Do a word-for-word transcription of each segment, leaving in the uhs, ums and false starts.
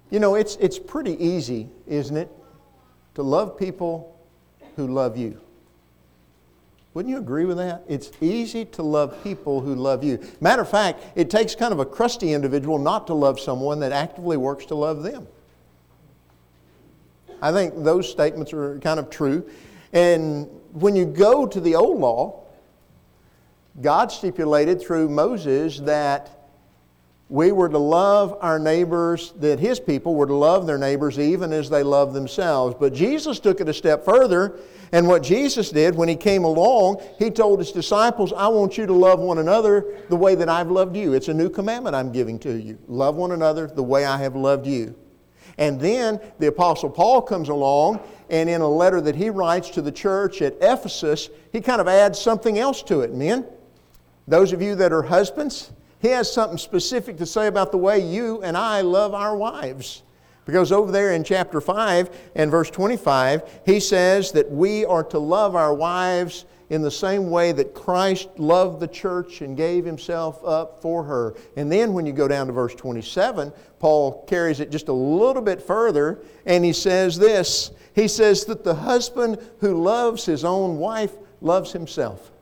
You know, it's, it's pretty easy, isn't it, to love people who love you. Wouldn't you agree with that? It's easy to love people who love you. Matter of fact, it takes kind of a crusty individual not to love someone that actively works to love them. I think those statements are kind of true. And when you go to the old law, God stipulated through Moses that we were to love our neighbors, that His people were to love their neighbors even as they love themselves. But Jesus took it a step further, and what Jesus did when He came along, He told His disciples, I want you to love one another the way that I've loved you. It's a new commandment I'm giving to you. Love one another the way I have loved you. And then the Apostle Paul comes along, and in a letter that he writes to the church at Ephesus, he kind of adds something else to it. Men, those of you that are husbands, he has something specific to say about the way you and I love our wives. Because over there in chapter five and verse twenty-five, he says that we are to love our wives in the same way that Christ loved the church and gave Himself up for her. And then when you go down to verse twenty-seven, Paul carries it just a little bit further, and he says this. He says that the husband who loves his own wife loves himself.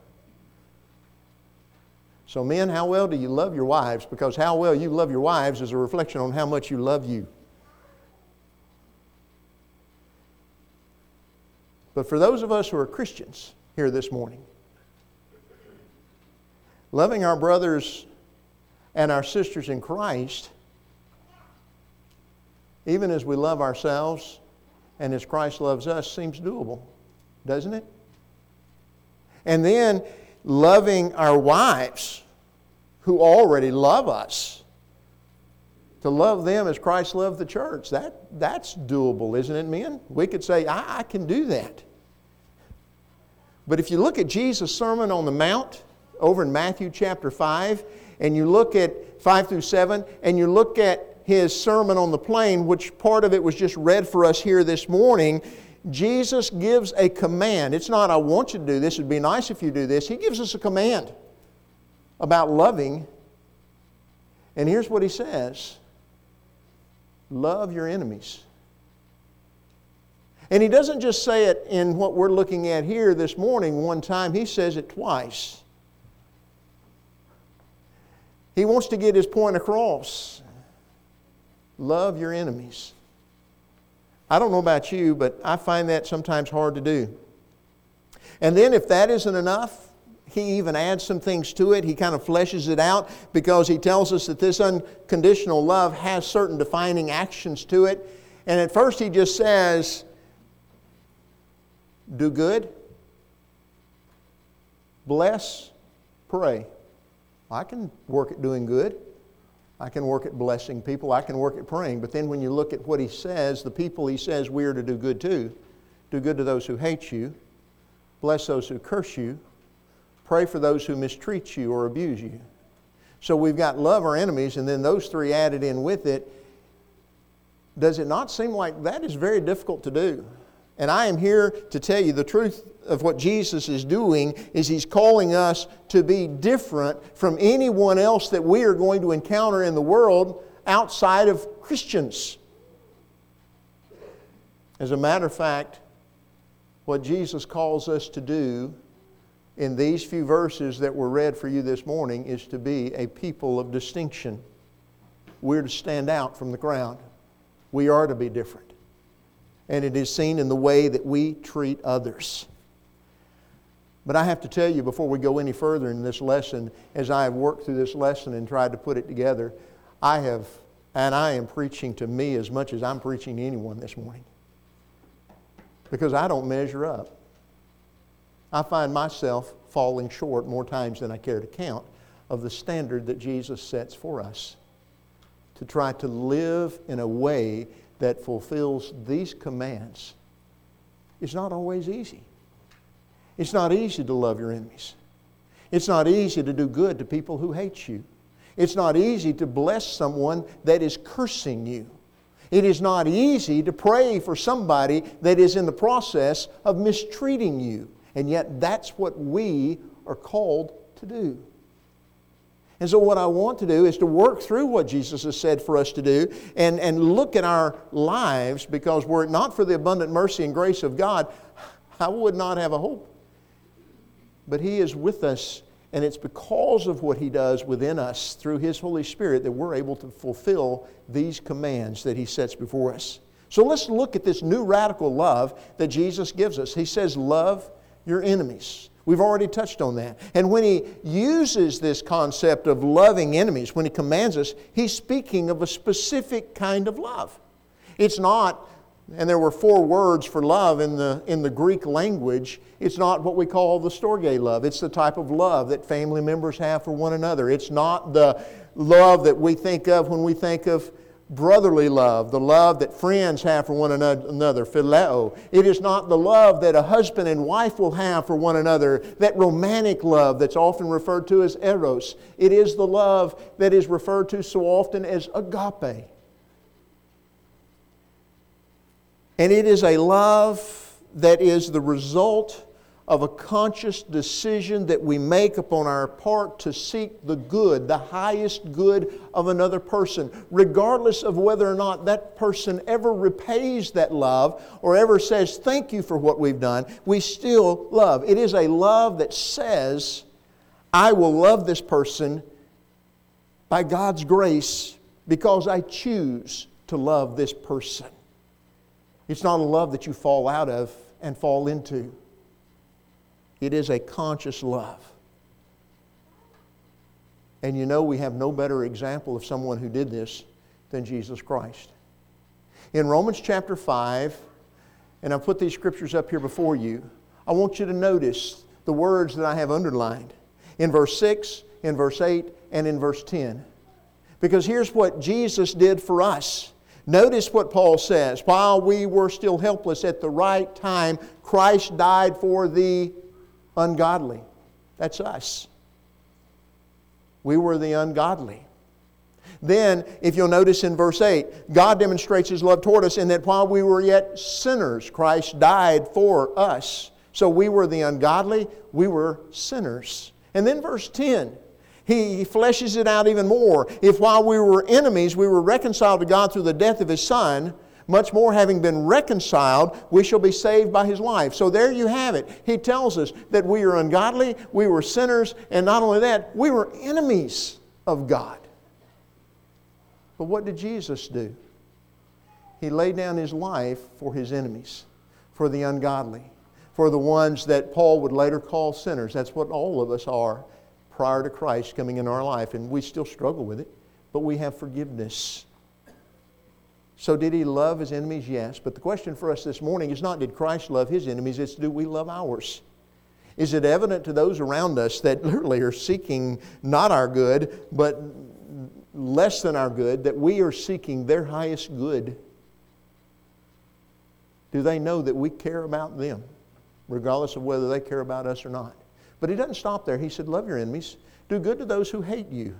So men, how well do you love your wives? Because how well you love your wives is a reflection on how much you love you. But for those of us who are Christians here this morning, loving our brothers and our sisters in Christ, even as we love ourselves and as Christ loves us, seems doable, doesn't it? And then loving our wives who already love us, to love them as Christ loved the church, that, that's doable, isn't it, men? We could say, I, I can do that. But if you look at Jesus' Sermon on the Mount over in Matthew chapter five, and you look at five through seven, and you look at His Sermon on the Plain, which part of it was just read for us here this morning, Jesus gives a command. It's not, I want you to do this, it'd be nice if you do this. He gives us a command about loving. And here's what He says. Love your enemies. And He doesn't just say it in what we're looking at here this morning one time. He says it twice. He wants to get His point across. Love your enemies. I don't know about you, but I find that sometimes hard to do. And then if that isn't enough, He even adds some things to it. He kind of fleshes it out because He tells us that this unconditional love has certain defining actions to it. And at first He just says, do good, bless, pray. I can work at doing good. I can work at blessing people. I can work at praying. But then when you look at what He says, the people He says we are to do good to, do good to those who hate you, bless those who curse you, pray for those who mistreat you or abuse you. So we've got love our enemies, and then those three added in with it. Does it not seem like that is very difficult to do? And I am here to tell you the truth of what Jesus is doing is He's calling us to be different from anyone else that we are going to encounter in the world outside of Christians. As a matter of fact, what Jesus calls us to do in these few verses that were read for you this morning is to be a people of distinction. We're to stand out from the crowd. We are to be different. And it is seen in the way that we treat others. But I have to tell you before we go any further in this lesson, as I have worked through this lesson and tried to put it together, I have, and I am preaching to me as much as I'm preaching to anyone this morning. Because I don't measure up. I find myself falling short more times than I care to count of the standard that Jesus sets for us. To try to live in a way that fulfills these commands is not always easy. It's not easy to love your enemies. It's not easy to do good to people who hate you. It's not easy to bless someone that is cursing you. It is not easy to pray for somebody that is in the process of mistreating you. And yet that's what we are called to do. And so what I want to do is to work through what Jesus has said for us to do and, and look at our lives, because were it not for the abundant mercy and grace of God, I would not have a hope. But He is with us, and it's because of what He does within us through His Holy Spirit that we're able to fulfill these commands that He sets before us. So let's look at this new radical love that Jesus gives us. He says, love your enemies. We've already touched on that. And when He uses this concept of loving enemies, when He commands us, He's speaking of a specific kind of love. It's not, and there were four words for love in the, in the Greek language, it's not what we call the storge love. It's the type of love that family members have for one another. It's not the love that we think of when we think of brotherly love, the love that friends have for one another, phileo. It is not the love that a husband and wife will have for one another, that romantic love that's often referred to as eros. It is the love that is referred to so often as agape. And it is a love that is the result of a conscious decision that we make upon our part to seek the good, the highest good of another person, regardless of whether or not that person ever repays that love or ever says thank you for what we've done. We still love. It is a love that says, I will love this person by God's grace because I choose to love this person. It's not a love that you fall out of and fall into. It is a conscious love. And you know, we have no better example of someone who did this than Jesus Christ. In Romans chapter five, and I've put these scriptures up here before you, I want you to notice the words that I have underlined in verse six, in verse eight, and in verse ten. Because here's what Jesus did for us. Notice what Paul says. While we were still helpless at the right time, Christ died for the ungodly. That's us. We were the ungodly. Then, if you'll notice in verse eight, God demonstrates His love toward us in that while we were yet sinners, Christ died for us. So we were the ungodly, we were sinners. And then verse ten, He fleshes it out even more. If while we were enemies, we were reconciled to God through the death of His Son, much more having been reconciled, we shall be saved by His life. So there you have it. He tells us that we are ungodly, we were sinners, and not only that, we were enemies of God. But what did Jesus do? He laid down His life for His enemies, for the ungodly, for the ones that Paul would later call sinners. That's what all of us are prior to Christ coming into our life, and we still struggle with it, but we have forgiveness. So did He love His enemies? Yes. But the question for us this morning is not did Christ love His enemies, it's do we love ours? Is it evident to those around us that literally are seeking not our good, but less than our good, that we are seeking their highest good? Do they know that we care about them, regardless of whether they care about us or not? But He doesn't stop there. He said, love your enemies. Do good to those who hate you.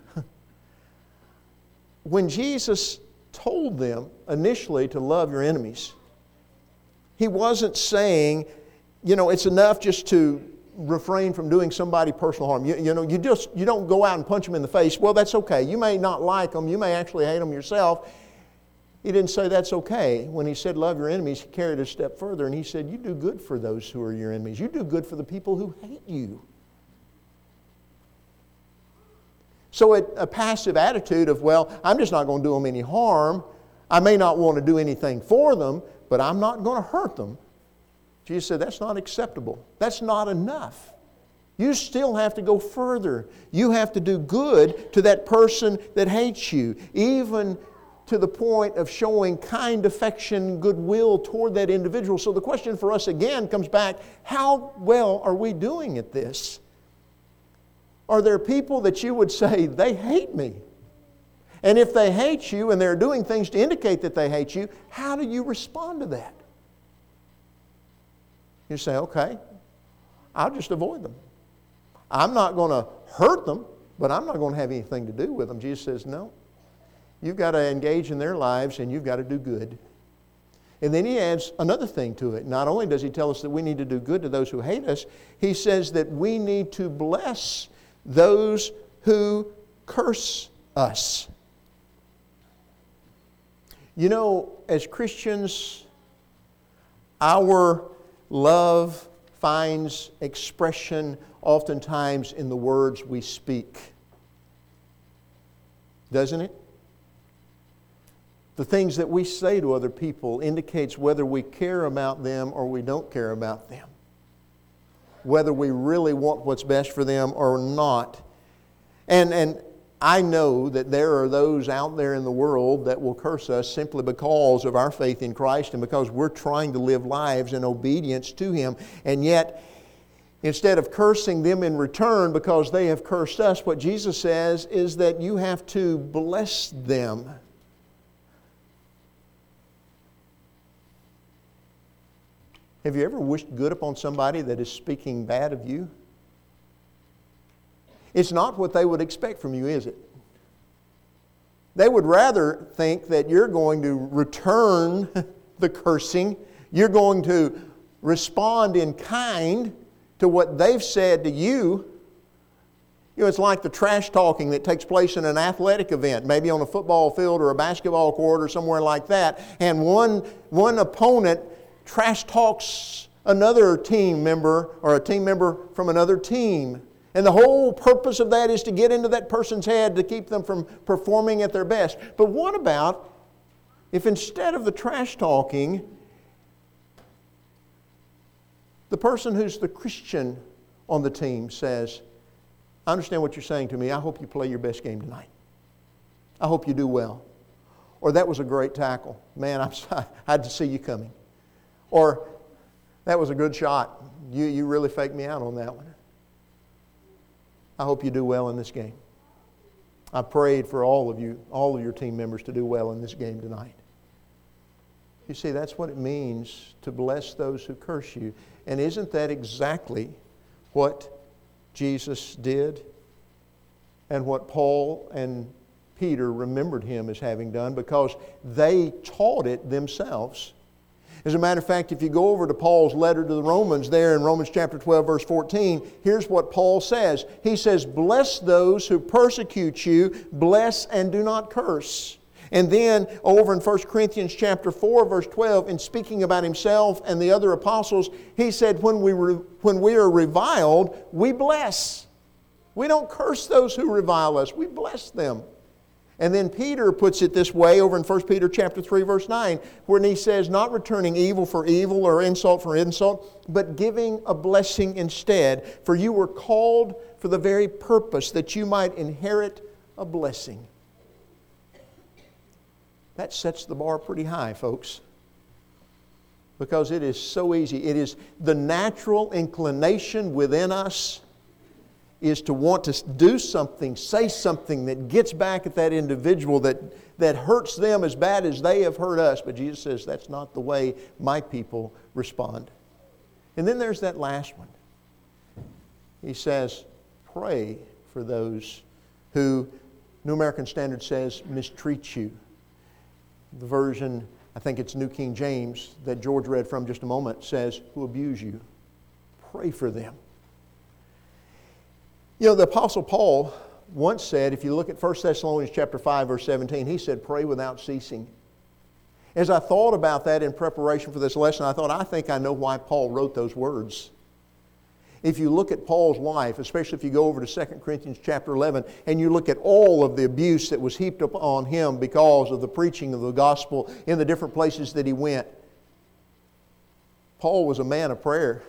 When Jesus told them initially to love your enemies, He wasn't saying, you know, it's enough just to refrain from doing somebody personal harm. You, you know, you just you don't go out and punch them in the face. Well, that's okay. You may not like them. You may actually hate them yourself. He didn't say that's okay. When He said love your enemies, He carried it a step further and He said, you do good for those who are your enemies. You do good for the people who hate you. So a, a passive attitude of, well, I'm just not going to do them any harm. I may not want to do anything for them, but I'm not going to hurt them. Jesus said that's not acceptable. That's not enough. You still have to go further. You have to do good to that person that hates you, even to the point of showing kind affection, goodwill toward that individual. So the question for us again comes back, how well are we doing at this? Are there people that you would say, they hate me? And if they hate you and they're doing things to indicate that they hate you, how do you respond to that? You say, okay, I'll just avoid them. I'm not going to hurt them, but I'm not going to have anything to do with them. Jesus says, no. You've got to engage in their lives and you've got to do good. And then He adds another thing to it. Not only does He tell us that we need to do good to those who hate us, He says that we need to bless those who curse us. You know, as Christians, our love finds expression oftentimes in the words we speak. Doesn't it? The things that we say to other people indicates whether we care about them or we don't care about them. Whether we really want what's best for them or not. And, and I know that there are those out there in the world that will curse us simply because of our faith in Christ and because we're trying to live lives in obedience to Him. And yet, instead of cursing them in return because they have cursed us, what Jesus says is that you have to bless them. Have you ever wished good upon somebody that is speaking bad of you? It's not what they would expect from you, is it? They would rather think that you're going to return the cursing. You're going to respond in kind to what they've said to you. You know, it's like the trash talking that takes place in an athletic event, maybe on a football field or a basketball court or somewhere like that. And one, one opponent trash talks another team member or a team member from another team. And the whole purpose of that is to get into that person's head to keep them from performing at their best. But what about if instead of the trash talking, the person who's the Christian on the team says, I understand what you're saying to me. I hope you play your best game tonight. I hope you do well. Or that was a great tackle. Man, I'm sorry. I had to see you coming. Or that was a good shot. You, you really faked me out on that one. I hope you do well in this game. I prayed for all of you, all of your team members to do well in this game tonight. You see, that's what it means to bless those who curse you. And isn't that exactly what Jesus did? And what Paul and Peter remembered Him as having done because they taught it themselves. As a matter of fact, if you go over to Paul's letter to the Romans there in Romans chapter twelve, verse fourteen, here's what Paul says. He says, bless those who persecute you, bless and do not curse. And then over in First Corinthians chapter four, verse twelve, in speaking about himself and the other apostles, he said, when we, re- when we are reviled, we bless. We don't curse those who revile us. We bless them. And then Peter puts it this way over in First Peter chapter three, verse nine, when he says, not returning evil for evil or insult for insult, but giving a blessing instead. For you were called for the very purpose that you might inherit a blessing. That sets the bar pretty high, folks. Because it is so easy. It is the natural inclination within us is to want to do something, say something that gets back at that individual that, that hurts them as bad as they have hurt us. But Jesus says that's not the way my people respond. And then there's that last one. He says, pray for those who, New American Standard says, mistreat you. The version, I think it's New King James, that George read from just a moment, says, who abuse you. Pray for them. You know, the Apostle Paul once said, if you look at First Thessalonians chapter five, verse seventeen, he said, pray without ceasing. As I thought about that in preparation for this lesson, I thought, I think I know why Paul wrote those words. If you look at Paul's life, especially if you go over to Second Corinthians chapter eleven, and you look at all of the abuse that was heaped upon him because of the preaching of the gospel in the different places that he went, Paul was a man of prayer.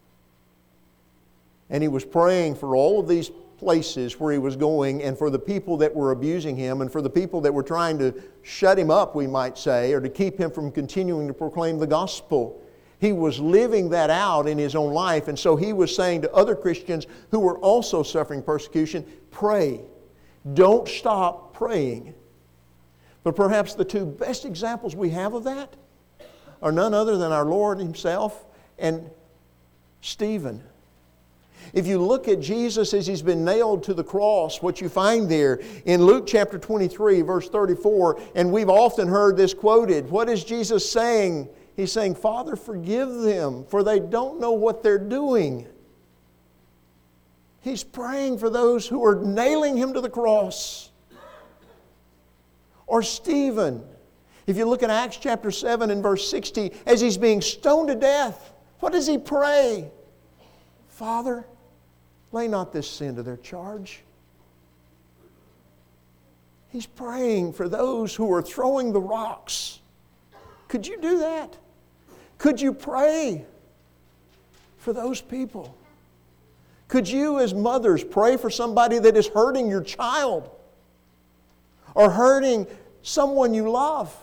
And he was praying for all of these places where he was going and for the people that were abusing him and for the people that were trying to shut him up, we might say, or to keep him from continuing to proclaim the gospel. He was living that out in his own life, and so he was saying to other Christians who were also suffering persecution, pray. Don't stop praying. But perhaps the two best examples we have of that are none other than our Lord Himself and Stephen. If you look at Jesus as He's been nailed to the cross, what you find there in Luke chapter twenty-three, verse thirty-four, and we've often heard this quoted. What is Jesus saying? He's saying, Father, forgive them, for they don't know what they're doing. He's praying for those who are nailing him to the cross. Or Stephen, if you look at Acts chapter seven and verse sixty, as he's being stoned to death, what does he pray? Father, lay not this sin to their charge. He's praying for those who are throwing the rocks. Could you do that? Could you pray for those people? Could you, as mothers, pray for somebody that is hurting your child or hurting someone you love?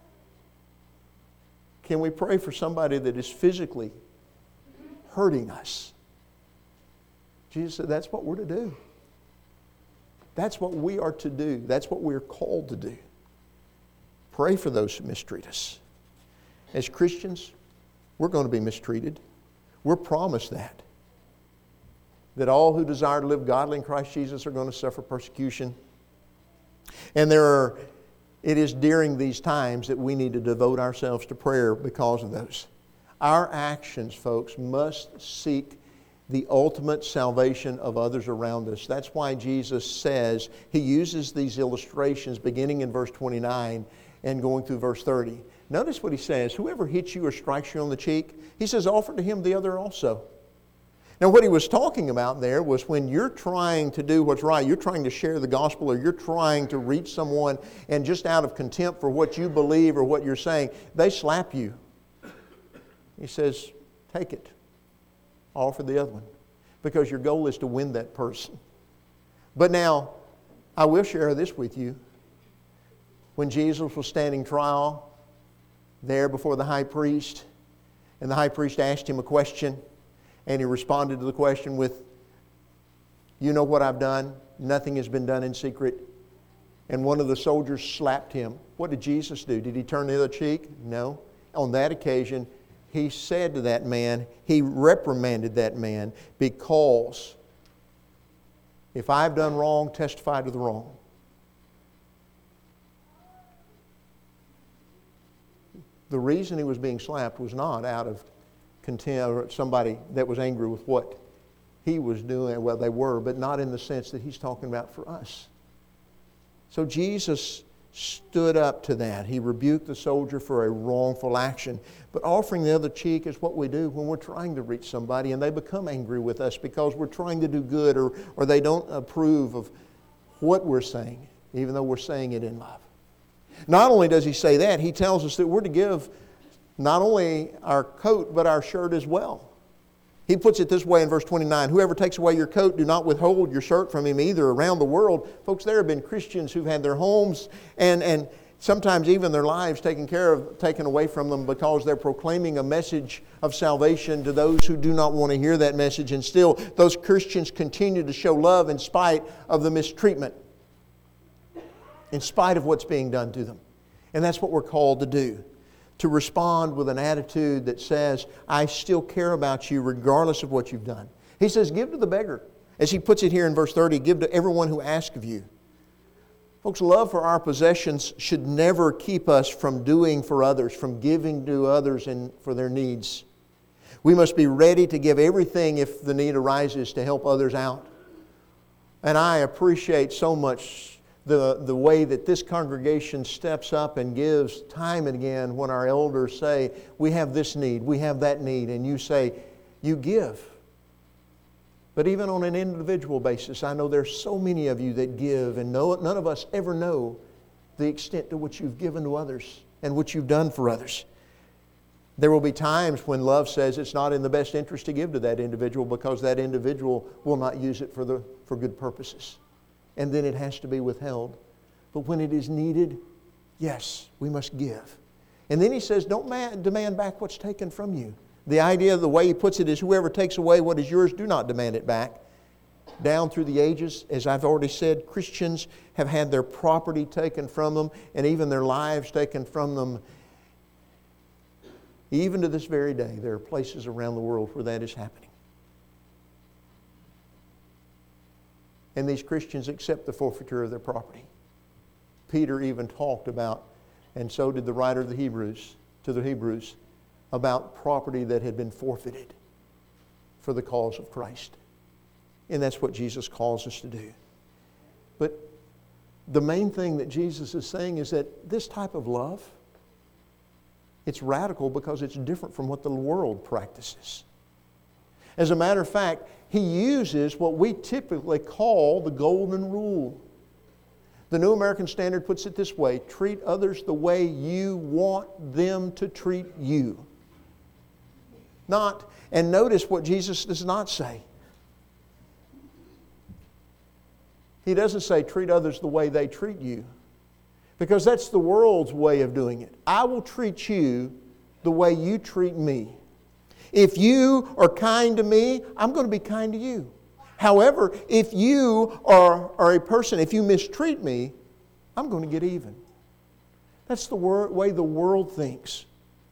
Can we pray for somebody that is physically hurting us? Jesus said that's what we're to do. That's what we are to do. That's what we're called to do. Pray for those who mistreat us. As Christians, we're going to be mistreated. We're promised that. That all who desire to live godly in Christ Jesus are going to suffer persecution. And there are, it is during these times that we need to devote ourselves to prayer because of those. Our actions, folks, must seek the ultimate salvation of others around us. That's why Jesus says, He uses these illustrations beginning in verse twenty-nine and going through verse thirty. Notice what He says, whoever hits you or strikes you on the cheek, He says, offer to him the other also. Now what He was talking about there was when you're trying to do what's right, you're trying to share the gospel or you're trying to reach someone and just out of contempt for what you believe or what you're saying, they slap you. He says, take it. Offer the other one. Because your goal is to win that person. But now, I will share this with you. When Jesus was standing trial there before the high priest, and the high priest asked him a question, and he responded to the question with, you know what I've done? Nothing has been done in secret. And one of the soldiers slapped him. What did Jesus do? Did He turn the other cheek? No. On that occasion, He said to that man, He reprimanded that man because if I've done wrong, testify to the wrong. The reason he was being slapped was not out of contempt or somebody that was angry with what he was doing. Well, they were, but not in the sense that He's talking about for us. So Jesus stood up to that. He rebuked the soldier for a wrongful action. But offering the other cheek is what we do when we're trying to reach somebody and they become angry with us because we're trying to do good or, or they don't approve of what we're saying, even though we're saying it in love. Not only does He say that, He tells us that we're to give not only our coat but our shirt as well. He puts it this way in verse twenty-nine, whoever takes away your coat, do not withhold your shirt from him either. Around the world, folks, there have been Christians who've had their homes and, and sometimes even their lives taken care of, taken away from them because they're proclaiming a message of salvation to those who do not want to hear that message. And still, those Christians continue to show love in spite of the mistreatment, in spite of what's being done to them. And that's what we're called to do. To respond with an attitude that says, I still care about you regardless of what you've done. He says, give to the beggar. As He puts it here in verse thirty, give to everyone who asks of you. Folks, love for our possessions should never keep us from doing for others, from giving to others and for their needs. We must be ready to give everything if the need arises to help others out. And I appreciate so much The, the way that this congregation steps up and gives time and again when our elders say, we have this need, we have that need, and you say, you give. But even on an individual basis, I know there's so many of you that give, and no, none of us ever know the extent to which you've given to others and what you've done for others. There will be times when love says it's not in the best interest to give to that individual because that individual will not use it for, the, for good purposes. And then it has to be withheld. But when it is needed, yes, we must give. And then He says, don't man, demand back what's taken from you. The idea, the way He puts it is, whoever takes away what is yours, do not demand it back. Down through the ages, as I've already said, Christians have had their property taken from them and even their lives taken from them. Even to this very day, there are places around the world where that is happening. And these Christians accept the forfeiture of their property. Peter even talked about, and so did the writer of the Hebrews, to the Hebrews, about property that had been forfeited for the cause of Christ. And that's what Jesus calls us to do. But the main thing that Jesus is saying is that this type of love, it's radical because it's different from what the world practices. As a matter of fact, He uses what we typically call the golden rule. The New American Standard puts it this way: treat others the way you want them to treat you. Not, and notice what Jesus does not say. He doesn't say treat others the way they treat you, because that's the world's way of doing it. I will treat you the way you treat me. If you are kind to me, I'm going to be kind to you. However, if you are, are a person, if you mistreat me, I'm going to get even. That's the wor- way the world thinks.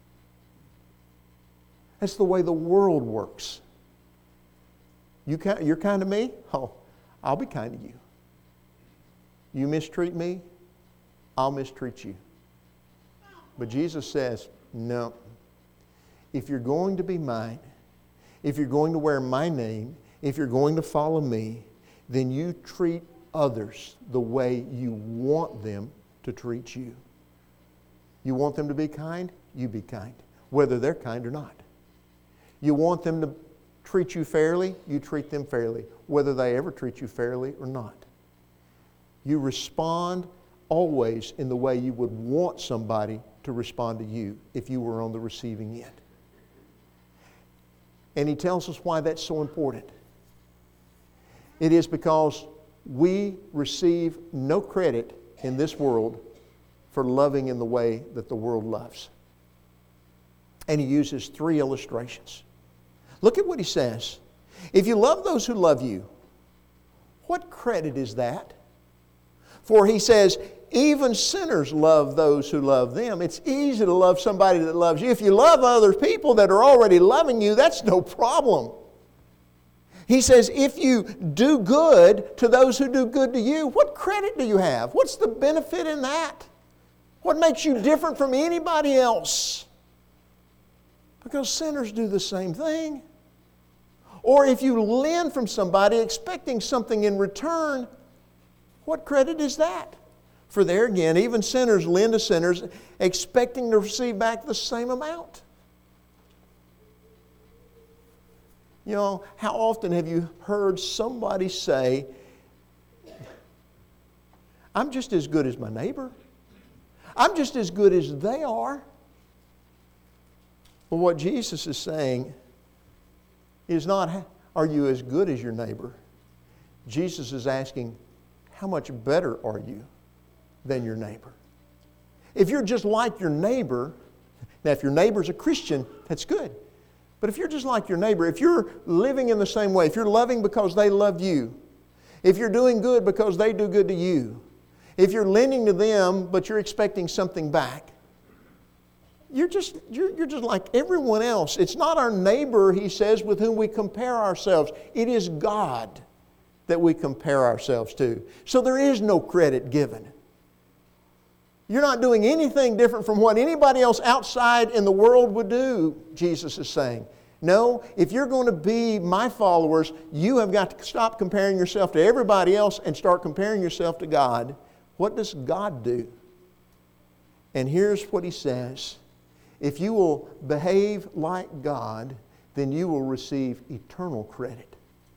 That's the way the world works. You kind, you're kind to me? Oh, I'll be kind to you. You mistreat me? I'll mistreat you. But Jesus says, no. If you're going to be mine, if you're going to wear my name, if you're going to follow me, then you treat others the way you want them to treat you. You want them to be kind? You be kind, whether they're kind or not. You want them to treat you fairly? You treat them fairly, whether they ever treat you fairly or not. You respond always in the way you would want somebody to respond to you if you were on the receiving end. And He tells us why that's so important. It is because we receive no credit in this world for loving in the way that the world loves. And He uses three illustrations. Look at what He says. If you love those who love you, what credit is that? For He says, even sinners love those who love them. It's easy to love somebody that loves you. If you love other people that are already loving you, that's no problem. He says, if you do good to those who do good to you, what credit do you have? What's the benefit in that? What makes you different from anybody else? Because sinners do the same thing. Or if you lend from somebody expecting something in return, what credit is that? For there again, even sinners lend to sinners expecting to receive back the same amount. You know, how often have you heard somebody say, I'm just as good as my neighbor. I'm just as good as they are. Well, what Jesus is saying is not, are you as good as your neighbor? Jesus is asking, how much better are you than your neighbor? If you're just like your neighbor, now if your neighbor's a Christian, that's good. But if you're just like your neighbor, if you're living in the same way, if you're loving because they love you, if you're doing good because they do good to you, if you're lending to them but you're expecting something back, you're just, you're, you're just like everyone else. It's not our neighbor, He says, with whom we compare ourselves. It is God that we compare ourselves to. So there is no credit given. You're not doing anything different from what anybody else outside in the world would do, Jesus is saying. No, if you're going to be my followers, you have got to stop comparing yourself to everybody else and start comparing yourself to God. What does God do? And here's what He says. If you will behave like God, then you will receive eternal credit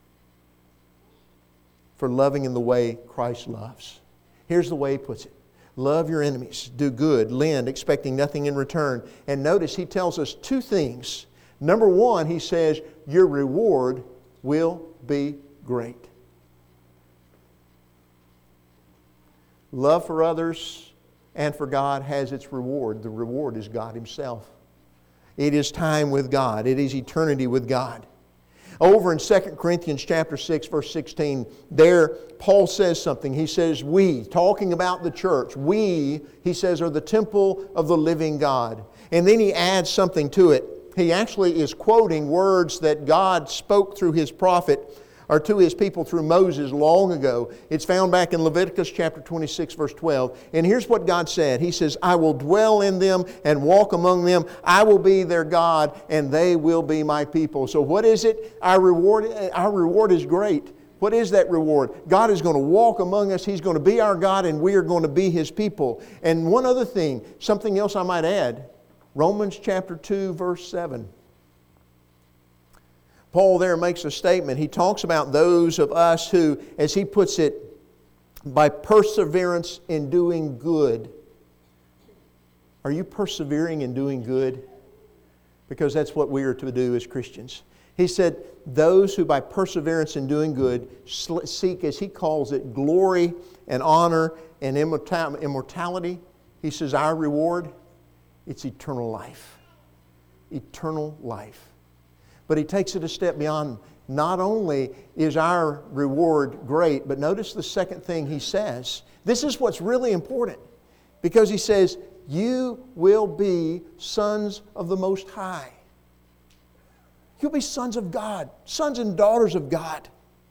for loving in the way Christ loves. Here's the way He puts it. Love your enemies, do good, lend, expecting nothing in return. And notice He tells us two things. Number one, He says, your reward will be great. Love for others and for God has its reward. The reward is God Himself. It is time with God. It is eternity with God. Over in Second Corinthians chapter six, verse sixteen, there Paul says something. He says, we, talking about the church, we, he says, are the temple of the living God. And then he adds something to it. He actually is quoting words that God spoke through His prophet, or to His people through Moses long ago. It's found back in Leviticus chapter twenty-six, verse twelve. And here's what God said. He says, I will dwell in them and walk among them. I will be their God, and they will be my people. So what is it? Our reward, our reward is great. What is that reward? God is going to walk among us. He's going to be our God, and we are going to be His people. And one other thing, something else I might add, Romans chapter two, verse seven. Paul there makes a statement. He talks about those of us who, as he puts it, by perseverance in doing good. Are you persevering in doing good? Because that's what we are to do as Christians. He said, those who by perseverance in doing good seek, as he calls it, glory and honor and immortality. He says, our reward, it's eternal life. Eternal life. But he takes it a step beyond. Not only is our reward great, but notice the second thing he says. This is what's really important. Because he says, you will be sons of the Most High. You'll be sons of God, sons and daughters of God.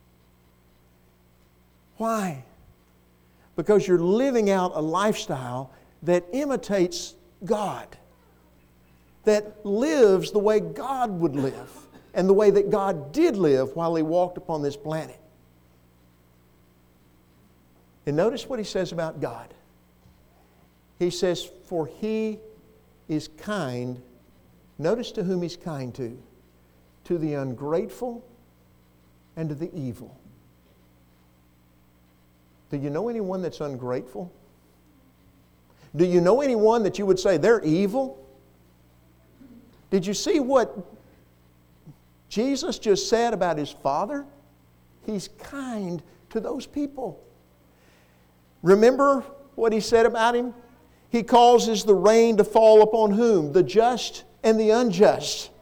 Why? Because you're living out a lifestyle that imitates God, that lives the way God would live, and the way that God did live while He walked upon this planet. And notice what He says about God. He says, for He is kind. Notice to whom He's kind to. To the ungrateful and to the evil. Do you know anyone that's ungrateful? Do you know anyone that you would say they're evil? Did you see what Jesus just said about His Father? He's kind to those people. Remember what He said about Him? He causes the rain to fall upon whom? The just and the unjust.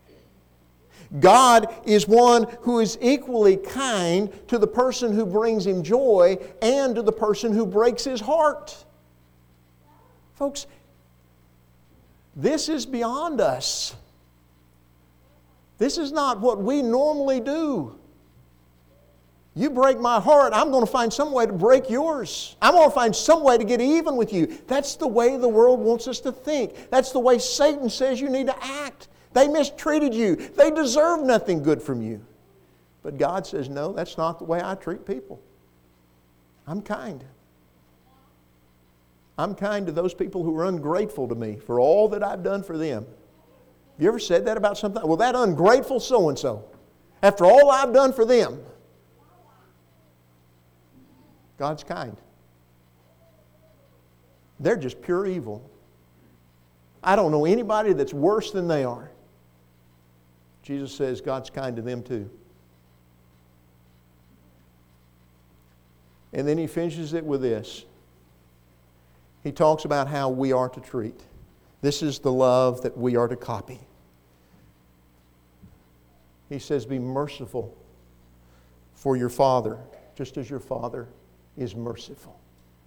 God is one who is equally kind to the person who brings Him joy and to the person who breaks his heart. Folks, this is beyond us. This is not what we normally do. You break my heart, I'm going to find some way to break yours. I'm going to find some way to get even with you. That's the way the world wants us to think. That's the way Satan says you need to act. They mistreated you. They deserve nothing good from you. But God says, no, that's not the way I treat people. I'm kind. I'm kind to those people who are ungrateful to me for all that I've done for them. Have you ever said that about something? Well, that ungrateful so-and-so, after all I've done for them. God's kind. They're just pure evil. I don't know anybody that's worse than they are. Jesus says God's kind to them too. And then He finishes it with this. He talks about how we are to treat. This is the love that we are to copy. He says, be merciful for your Father, just as your Father is merciful.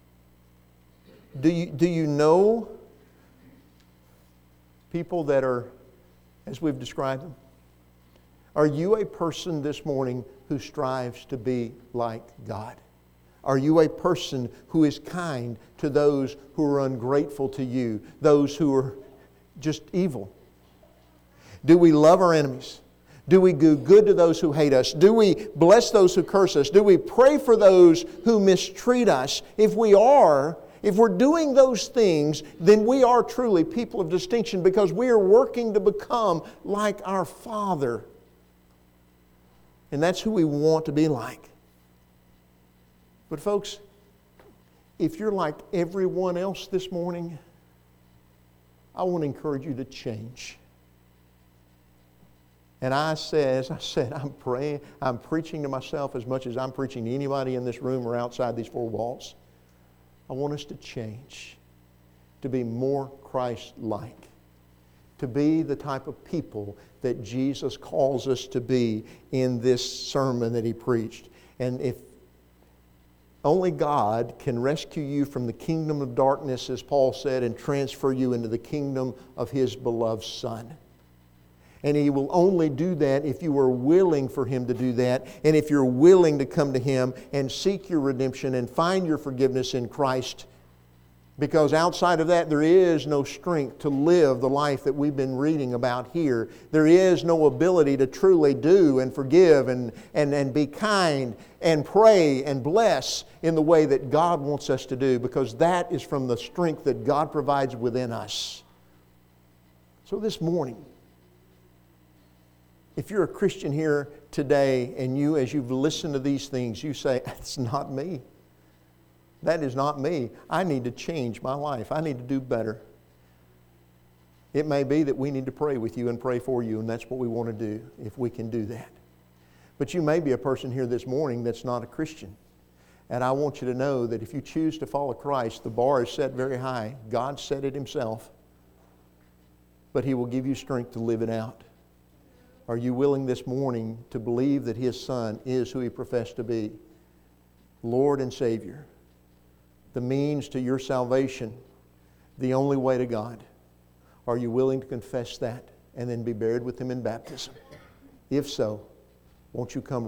Do you, do you know people that are, as we've described them? Are you a person this morning who strives to be like God? Are you a person who is kind to those who are ungrateful to you, those who are just evil? Do we love our enemies? Do we do good to those who hate us? Do we bless those who curse us? Do we pray for those who mistreat us? If we are, if we're doing those things, then we are truly people of distinction because we are working to become like our Father. And that's who we want to be like. But folks, if you're like everyone else this morning, I want to encourage you to change. And I said, as I said, I'm praying, I'm preaching to myself as much as I'm preaching to anybody in this room or outside these four walls. I want us to change, to be more Christ-like, to be the type of people that Jesus calls us to be in this sermon that He preached. And if only God can rescue you from the kingdom of darkness, as Paul said, and transfer you into the kingdom of His beloved Son. And He will only do that if you are willing for Him to do that, and if you're willing to come to Him and seek your redemption and find your forgiveness in Christ Because outside of that, there is no strength to live the life that we've been reading about here. There is no ability to truly do and forgive and, and, and be kind and pray and bless in the way that God wants us to do, because that is from the strength that God provides within us. So this morning, if you're a Christian here today and you, as you've listened to these things, you say, "It's not me. That is not me. I need to change my life. I need to do better." It may be that we need to pray with you and pray for you, and that's what we want to do if we can do that. But you may be a person here this morning that's not a Christian. And I want you to know that if you choose to follow Christ, the bar is set very high. God set it Himself. But He will give you strength to live it out. Are you willing this morning to believe that His Son is who He professed to be? Lord and Savior. The means to your salvation, the only way to God. Are you willing to confess that and then be buried with Him in baptism? If so, won't you come